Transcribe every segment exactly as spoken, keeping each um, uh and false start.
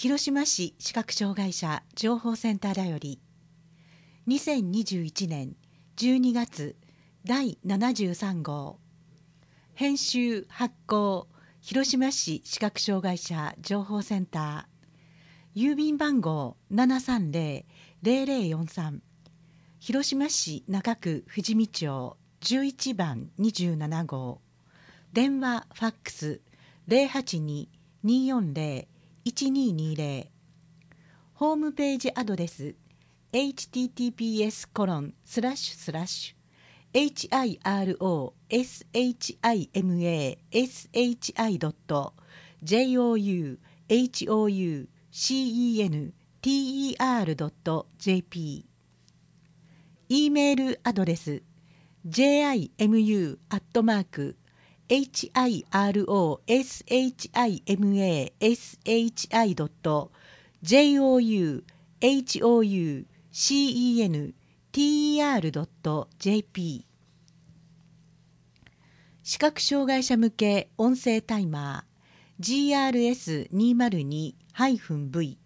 広島市視覚障害者情報センターだよりにせんにじゅういちねんじゅうにがつだいななじゅうさんごう編集発行広島市視覚障害者情報センター、郵便番号 ななさんぜろ ぜろぜろよんさん、広島市中区富士見町じゅういちばんにじゅうななごう、電話ファックス ゼロはちに にーよんぜろ いちにーにーぜろ、ホームページアドレス エイチティーティーピーエスコロンスラッシュスラッシュ エイチアイアールオーエスエイチアイエムエーエスエイチアイ ドット ジェイオーユーエイチオーユーシーイーエヌティーイーアール ドット ジェーピー、 E メールアドレス ジェイアイエムユー アットマーク エイチアイアールオーエスエイチアイエムエーエスエイチアイ ドット ジェイオーユーエイチオーユーシーイーエヌティーイーアール ドット ジェーピー、 視覚障害者向け音声タイマー ジーアールエスにーまるに ブイ、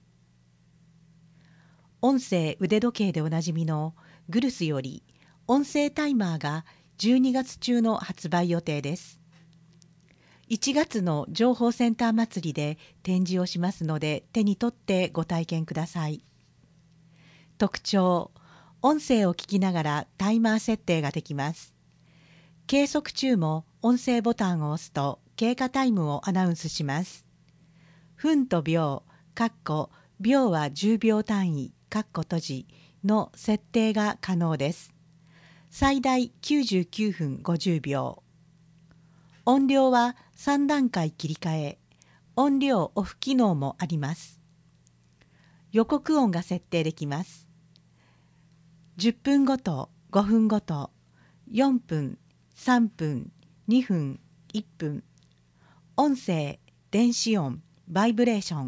音声腕時計でおなじみのグルスより音声タイマーがじゅうにがつ中の発売予定です。いちがつの情報センター祭りで展示をしますので手に取ってご体験ください。特徴、音声を聞きながらタイマー設定ができます。計測中も音声ボタンを押すと経過タイムをアナウンスします。分と秒、かっこ秒はじゅうびょう単位、かっこ閉じの設定が可能です。最大きゅうじゅうきゅうふんごじゅうびょう。音量はさんだんかい切り替え、音量オフ機能もあります。予告音が設定できます。じゅっぷんごと、ごふんごと、よんぷん、さんぷん、にふん、いっぷん。音声、電子音、バイブレーション。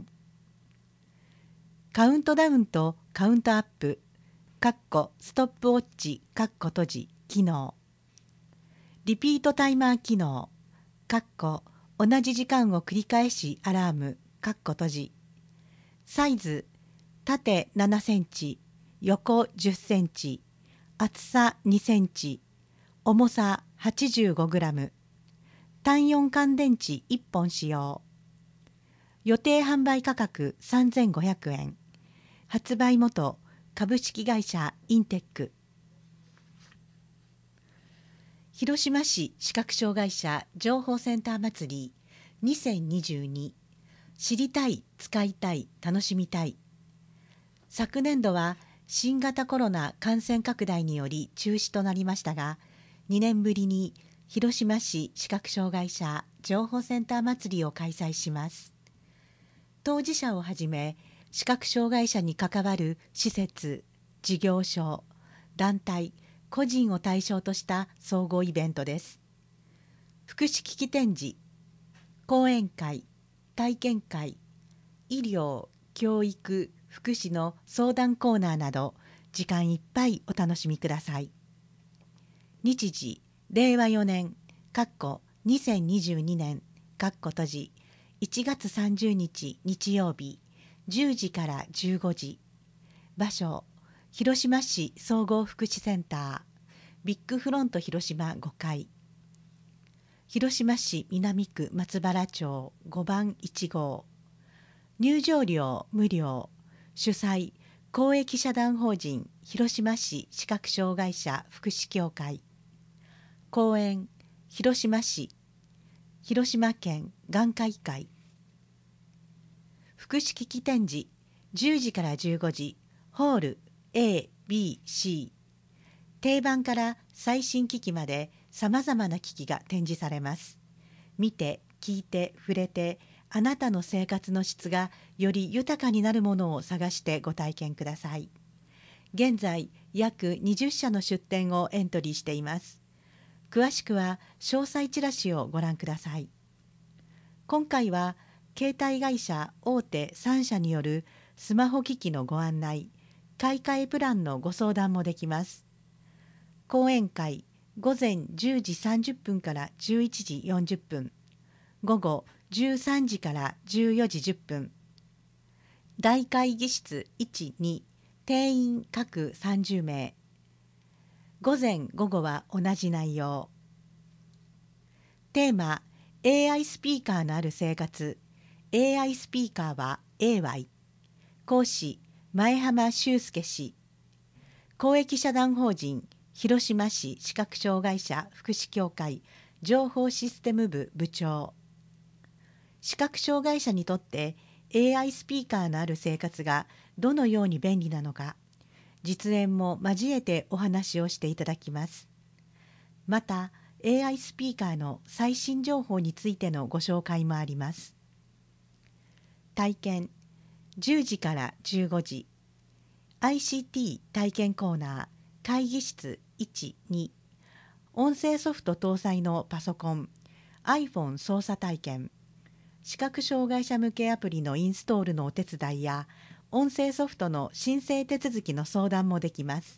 カウントダウンとカウントアップ、かっこストップウォッチ、かっこ閉じ、機能。リピートタイマー機能、かっこ同じ時間を繰り返しアラーム、かっこ閉じ。サイズ、縦ななセンチ、横じゅっセンチ、厚さにセンチ、重さ はちじゅうごグラム、単よん乾電池いっぽん使用。予定販売価格さんぜんごひゃくえん。発売元株式会社インテック。広島市視覚障害者情報センター祭りにせんにじゅうに、知りたい、使いたい、楽しみたい。昨年度は新型コロナ感染拡大により中止となりましたが、にねんぶりに広島市視覚障害者情報センター祭りを開催します。当事者をはじめ視覚障害者に関わる施設、事業所、団体、個人を対象とした総合イベントです。福祉機器展示、講演会、体験会、医療、教育、福祉の相談コーナーなど時間いっぱいお楽しみください。日時、れいわよねん、かっこにせんにじゅうにねん、かっこ閉じ、いちがつさんじゅうにち日曜日、じゅうじからじゅうごじ。場所、広島市総合福祉センター、ビッグフロント広島ごかい。広島市南区松原町ごばんいちごう。入場料無料。主催、公益社団法人広島市視覚障害者福祉協会。講演、広島市、広島県眼科医会。福祉機器展示、じゅうじからじゅうごじ、ホール エービーシー。定番から最新機器までさまざまな機器が展示されます。見て、聞いて、触れて、あなたの生活の質がより豊かになるものを探してご体験ください。現在、約にじゅっしゃの出展をエントリーしています。詳しくは詳細チラシをご覧ください。今回は、携帯会社大手さんしゃによるスマホ機器のご案内、買い替えプランのご相談もできます。講演会、ごぜんじゅうじさんじゅっぷんからじゅういちじよんじゅっぷん、午後じゅうさんじからじゅうよじじゅっぷん。 大会議室いち、に、定員各さんじゅうめい。午前午後は同じ内容。テーマ エーアイ スピーカーのある生活。 エーアイ スピーカーは エーワイ。 講師前浜修介氏。公益社団法人広島市視覚障害者福祉協会情報システム部部長。視覚障害者にとって エーアイ スピーカーのある生活がどのように便利なのか、実演も交えてお話をしていただきます。また エーアイ スピーカーの最新情報についてのご紹介もあります。体験じゅうじからじゅうごじ、 アイシーティー 体験コーナー会議室いち、に、音声ソフト搭載のパソコン iPhone 操作体験、視覚障害者向けアプリのインストールのお手伝いや音声ソフトの申請手続きの相談もできます。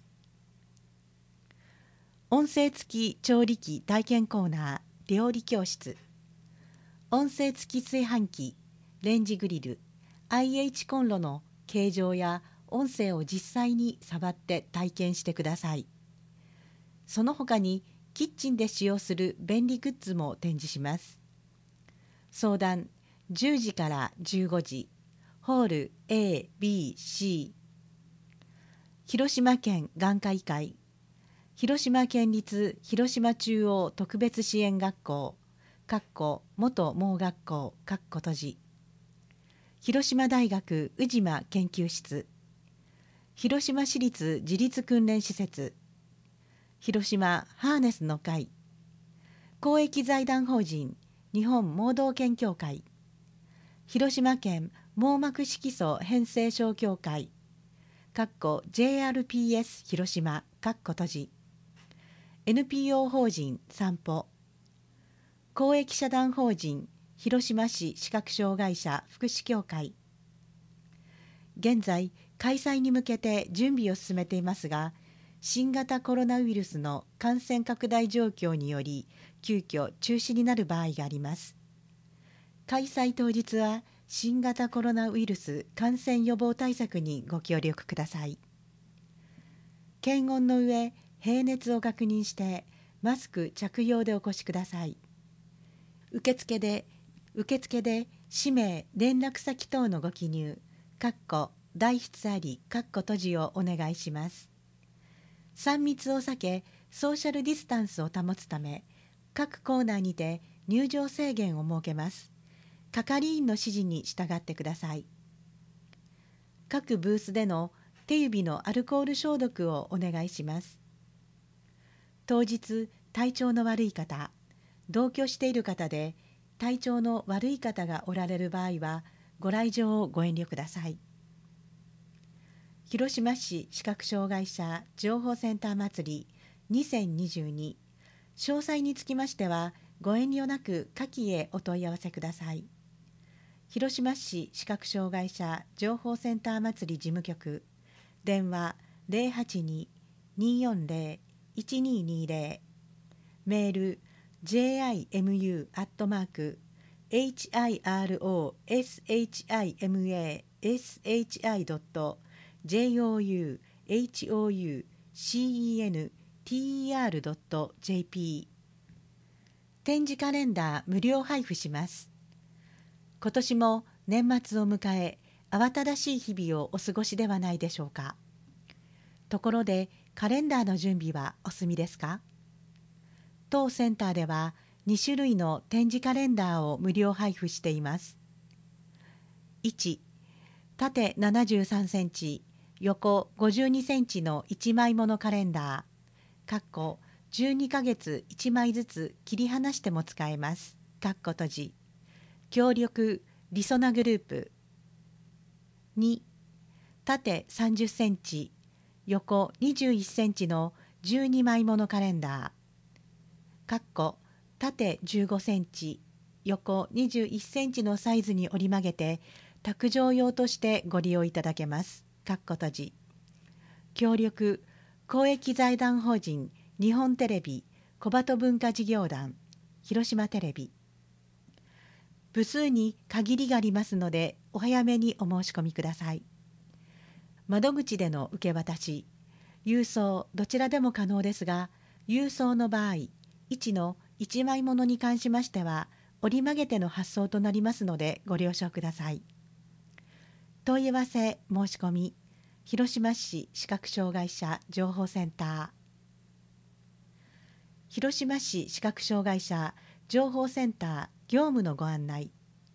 音声付き調理器体験コーナー料理教室、音声付き炊飯器、レンジグリル、アイエイチ コンロの形状や音声を実際に触って体験してください。その他にキッチンで使用する便利グッズも展示します。相談じゅうじからじゅうごじ、ホール エービーシー。 広島県眼科医会、広島県立広島中央特別支援学校元盲学校閉じ、広島大学宇島研究室、広島市立自立訓練施設、広島ハーネスの会、公益財団法人日本盲導犬協会、広島県網膜色素変性症協会 ジェイアールピーエス 広島閉じ、エヌピーオー 法人散歩、公益社団法人広島市視覚障害者福祉協会。現在開催に向けて準備を進めていますが、新型コロナウイルスの感染拡大状況により急遽中止になる場合があります。開催当日は新型コロナウイルス感染予防対策にご協力ください。検温の上、平熱を確認してマスク着用でお越しください。受付で受付で氏名、連絡先等のご記入代筆あり閉じをお願いします。さん密を避けソーシャルディスタンスを保つため、各コーナーにて入場制限を設けます。係員の指示に従ってください。各ブースでの手指のアルコール消毒をお願いします。当日、体調の悪い方、同居している方で体調の悪い方がおられる場合はご来場をご遠慮ください。広島市視覚障害者情報センター祭りにせんにじゅうに、詳細につきましてはご遠慮なく下記へお問い合わせください。広島市視覚障害者情報センター祭り事務局、電話 ゼロはちに にーよんゼロ いちにーにーゼロ、メール ジェイアイエムユー アットマーク エイチアイアールオーエスエイチアイエムエーエスエイチアイ ドット ジェイオーユーエイチオーユーシーイーエヌティーイーアール ドット ジェーピー。 展示カレンダー無料配布します。今年も年末を迎え、慌ただしい日々をお過ごしではないでしょうか。ところでカレンダーの準備はお済みですか。当センターではに種類の展示カレンダーを無料配布しています。いち、縦ななじゅうさんセンチ、横ごじゅうにセンチのいちまいものカレンダーじゅうにかげついちまいずつ切り離しても使えます閉じ、協力りそなグループ。に、縦さんじゅっセンチ、横にじゅういっセンチのじゅうにまいものカレンダー縦じゅうごセンチ、横にじゅういっセンチのサイズに折り曲げて卓上用としてご利用いただけます閉じ、協力公益財団法人日本テレビ小鳩文化事業団広島テレビ。部数に限りがありますのでお早めにお申し込みください。窓口での受け渡し、郵送どちらでも可能ですが、郵送の場合、いちのいちまいものに関しましては折り曲げての発送となりますのでご了承ください。問い合わせ申し込み、広島市視覚障害者情報センター。広島市視覚障害者情報センター業務のご案内。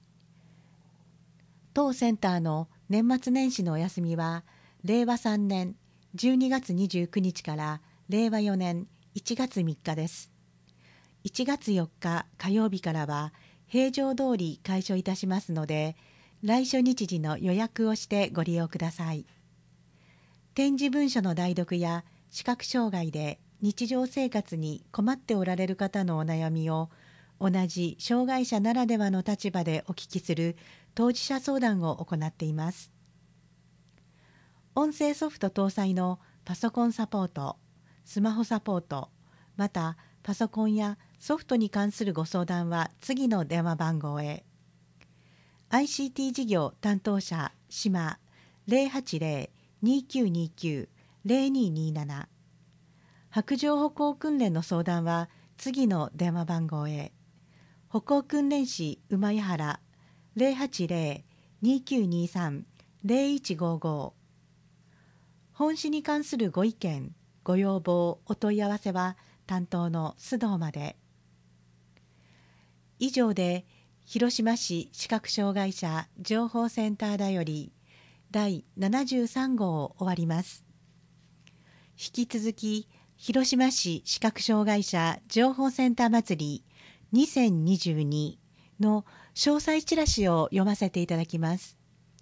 当センターの年末年始のお休みは、れいわさんねんじゅうにがつにじゅうくにちかられいわよねんいちがつみっかです。いちがつよっか火曜日からは平常通り開所いたしますので、来所日時の予約をしてご利用ください。点字文書の代読や視覚障害で日常生活に困っておられる方のお悩みを同じ障害者ならではの立場でお聞きする当事者相談を行っています。音声ソフト搭載のパソコンサポート、スマホサポート、またパソコンやソフトに関するご相談は次の電話番号へ。 アイシーティー 事業担当者島 ゼロはちゼロ にきゅうにきゅう ゼロにになな、白状歩行訓練の相談は次の電話番号へ。歩行訓練士馬井原 ゼロはちゼロ にきゅうにさん ゼロいちごご、本市に関するご意見ご要望お問い合わせは担当の須藤まで。以上で広島市視覚障害者情報センターだよりだいななじゅうさんごうを終わります。引き続き広島市視覚障害者情報センター祭りにせんにじゅうにの詳細チラシを読ませていただきます。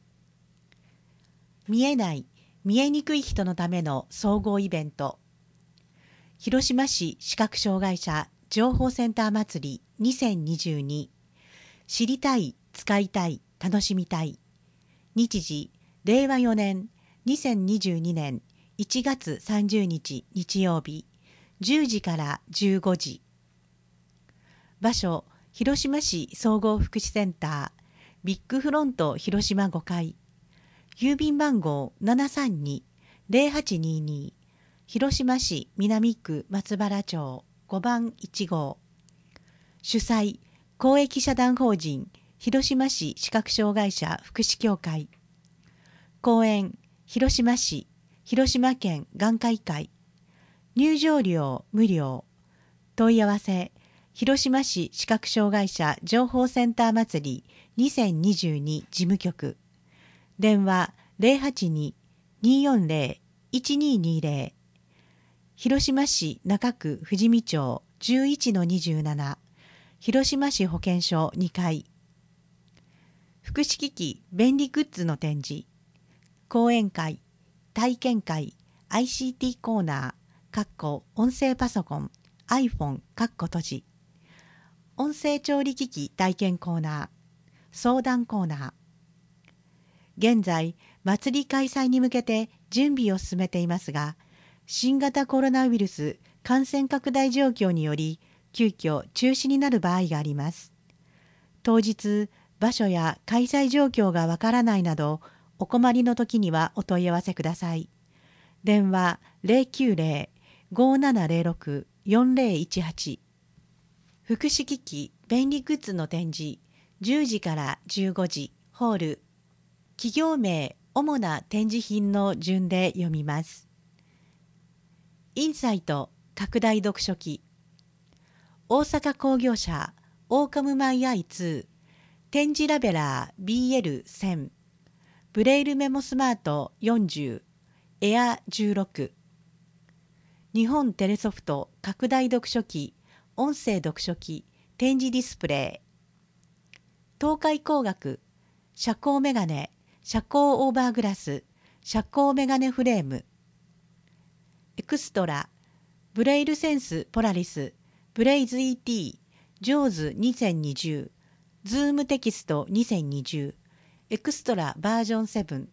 見えない見えにくい人のための総合イベント、広島市視覚障害者情報センター祭りにせんにじゅうに、知りたい、使いたい、楽しみたい。日時、れいわよねんにせんにじゅうにねんいちがつさんじゅうにち日曜日、じゅうじからじゅうごじ。場所、広島市総合福祉センター、ビッグフロント広島ごかい。郵便番号 ななさんに ゼロはちにに、広島市南区松原町ごばんいちごう。主催、公益社団法人広島市視覚障害者福祉協会。講演、広島市広島県眼科医会。入場料無料。問い合わせ、広島市視覚障害者情報センター祭りにせんにじゅうに事務局。電話 ゼロはちに によんゼロ いちににゼロ。広島市中区富士見町 じゅういちのにじゅうなな、広島市保健所にかい。福祉機器便利グッズの展示、講演会、体験会、アイシーティー コーナー、かっこ音声パソコン、iPhone、かっこ閉じ、音声調理機器体験コーナー、相談コーナー。現在、祭り開催に向けて準備を進めていますが、新型コロナウイルス感染拡大状況により、急遽中止になる場合があります。当日、場所や開催状況がわからないなど、お困りの時にはお問い合わせください。電話 ゼロきゅうゼロ ごーななゼロろく よんゼロいちはち。福祉機器便利グッズの展示、じゅうじからじゅうごじ、ホール。企業名、主な展示品の順で読みます。インサイト拡大読書機、大阪工業社オーカムマイアイツー、点字ラベラー ビーエルせん、ブレイルメモスマートよんじゅう、エアじゅうろく、日本テレソフト拡大読書機、音声読書機、点字ディスプレイ、東海工学遮光メガネ、遮光オーバーグラス、遮光メガネフレーム、エクストラ、ブレイルセンスポラリス、ブレイズ イーティー、ジョーズにせんにじゅう、ズームテキストにせんにじゅう、エクストラバージョンセブン。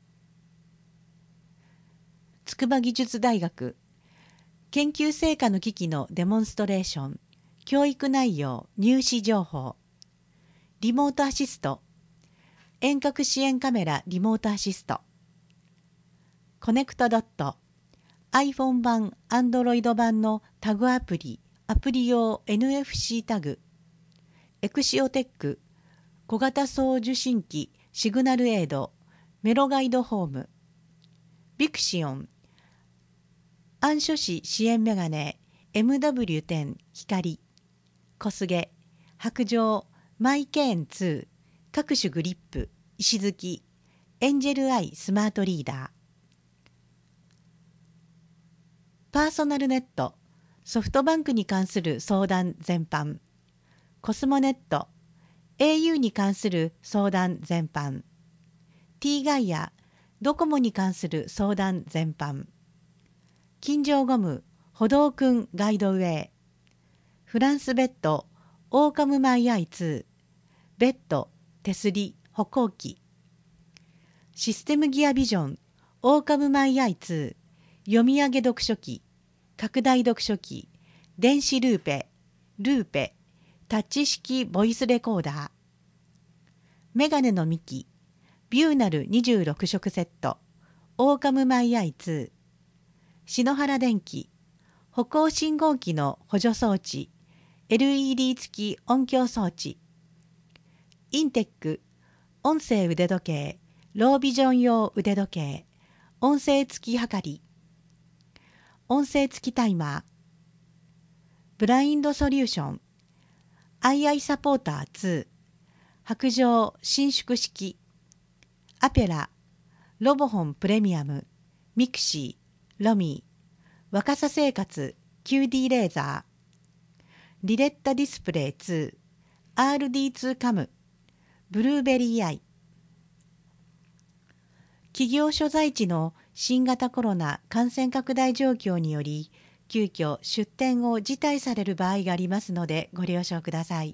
筑波技術大学、研究成果の機器のデモンストレーション、教育内容、入試情報、リモートアシスト、 遠隔支援カメラリモートアシスト、コネクトドット、iPhone 版、Android 版のタグアプリ、アプリ用 エヌエフシー タグ、エクシオテック、小型送受信機シグナルエイド、メロガイドホーム、ビクシオン、暗所視支援メガネ エムダブリューテン 光、小菅、白杖、マイケーンツー、各種グリップ、石突き、エンジェルアイスマートリーダー、パーソナルネット、ソフトバンクに関する相談全般、コスモネット、エーユー に関する相談全般、T ガイア、ドコモに関する相談全般、金城ゴム、歩道くんガイドウェイ、フランスベッド、オーカムマイアイツー、ベッド、手すり、歩行器、システムギアビジョン、オーカムマイアイツー、読み上げ読書機、拡大読書機、電子ルーペ、ルーペ、タッチ式ボイスレコーダー、メガネの幹、ビューナルにじゅうろく色セット、オーカムマイアイツー、篠原電機、歩行信号機の補助装置、エルイーディー 付き音響装置、インテック、音声腕時計、ロービジョン用腕時計、音声付きはかり、音声付きタイマー、ブラインドソリューション、アイアイサポーターツー、白杖伸縮式、アペラ、ロボホンプレミアム、ミクシー、ロミー、若さ生活 キューディー レーザー、リレッタディスプレイツー、アールディーツー カム、ブルーベリーアイ。企業所在地の新型コロナ感染拡大状況により、急遽出店を辞退される場合がありますのでご了承ください。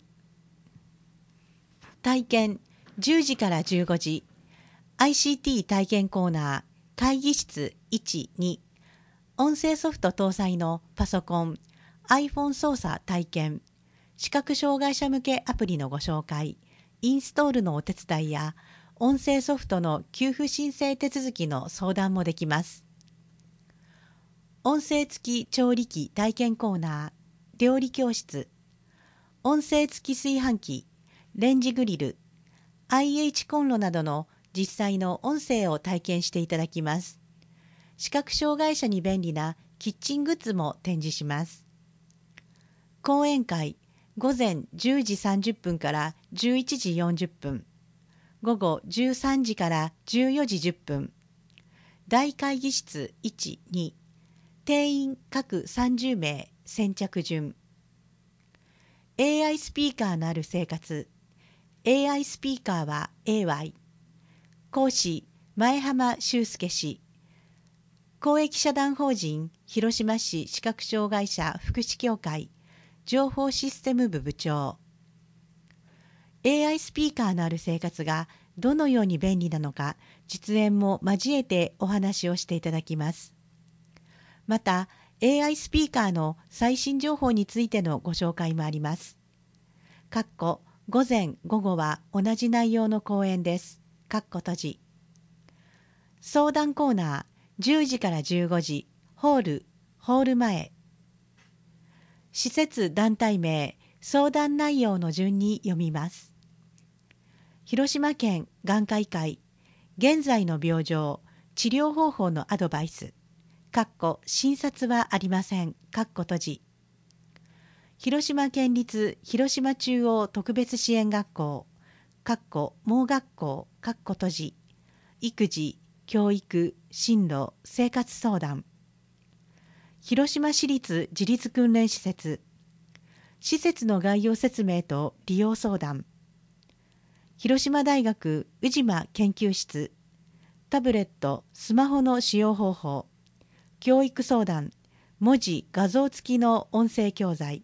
体験じゅうじからじゅうごじ、アイシーティー 体験コーナー、会議室いち、に、音声ソフト搭載のパソコン、iPhone 操作体験、視覚障害者向けアプリのご紹介、インストールのお手伝いや、音声ソフトの給付申請手続きの相談もできます。音声付き調理器体験コーナー、料理教室、音声付き炊飯器、レンジグリル、アイエイチ コンロなどの実際の音声を体験していただきます。視覚障害者に便利なキッチングッズも展示します。講演会、午前じゅうじさんじゅっぷんからじゅういちじよんじゅっぷん、午後じゅうさんじからじゅうよじじゅっぷん、大会議室いち、に、定員各さんじゅうめい先着順。エーアイ スピーカーのある生活、エーアイ スピーカーは エーワイ。講師、前浜修介氏。公益社団法人広島市視覚障害者福祉協会情報システム部部長。エーアイ スピーカーのある生活がどのように便利なのか、実演も交えてお話をしていただきます。また、エーアイ スピーカーの最新情報についてのご紹介もあります。かっこ午前午後は同じ内容の講演です。かっこ閉じ。相談コーナーじゅうじからじゅうごじ、ホール、ホール前。施設団体名、相談内容の順に読みます。広島県眼科医会、現在の病状、治療方法のアドバイス。かっこ診察はありません。かっこ閉じ。広島県立広島中央特別支援学校、かっこ盲学校、かっこ閉じ。育児、教育、進路、生活相談。広島市立自立訓練施設、施設の概要説明と利用相談。広島大学宇島研究室、タブレット、スマホの使用方法、教育相談、文字、画像付きの音声教材。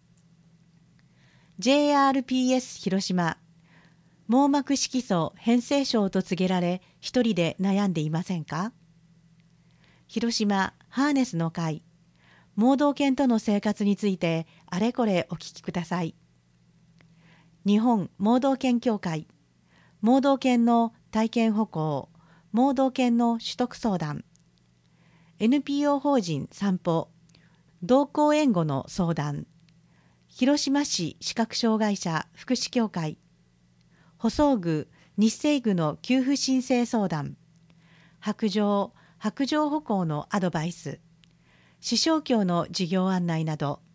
ジェイアールピーエス 広島、網膜色素変性症と告げられ、一人で悩んでいませんか？広島ハーネスの会、盲導犬との生活についてあれこれお聞きください。日本盲導犬協会、 盲導犬の体験歩行、盲導犬の取得相談、エヌピーオー 法人散歩、同行援護の相談、広島市視覚障害者福祉協会、舗装具、日生具の給付申請相談、白状、白状歩行のアドバイス、視床橋の事業案内など、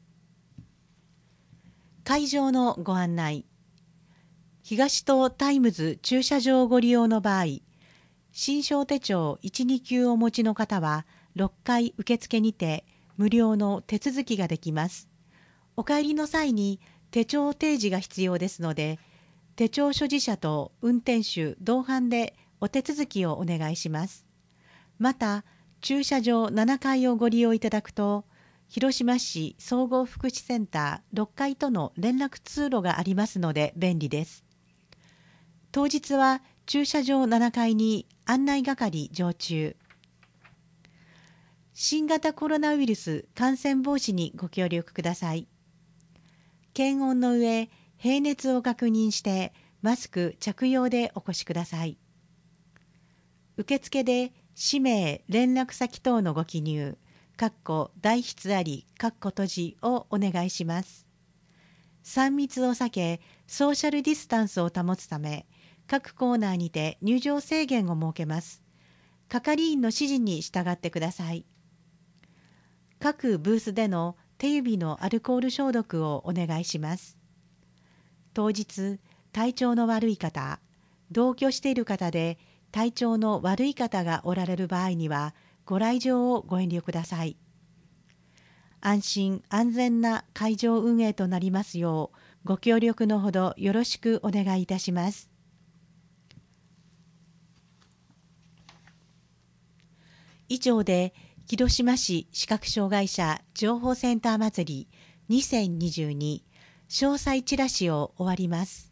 会場のご案内、東東タイムズ駐車場をご利用の場合、診証手帳いち、に級をお持ちの方はろっかい受付にて無料の手続きができます。お帰りの際に手帳提示が必要ですので、手帳所持者と運転手同伴でお手続きをお願いします。また、駐車場ななかいをご利用いただくと、広島市総合福祉センターろっかいとの連絡通路がありますので便利です。当日は駐車場ななかいに案内係常駐。新型コロナウイルス感染防止にご協力ください。検温の上、平熱を確認してマスク着用でお越しください。受付で氏名、連絡先等のご記入、かっこ代筆あり、かっこ閉じをお願いします。さん密を避け、ソーシャルディスタンスを保つため、各コーナーにて入場制限を設けます。係員の指示に従ってください。各ブースでの手指のアルコール消毒をお願いします。当日、体調の悪い方、同居している方で体調の悪い方がおられる場合には、ご来場をご遠慮ください。安心安全な会場運営となりますよう、ご協力のほどよろしくお願いいたします。以上で、広島市視覚障害者情報センター祭りにせんにじゅうに詳細チラシを終わります。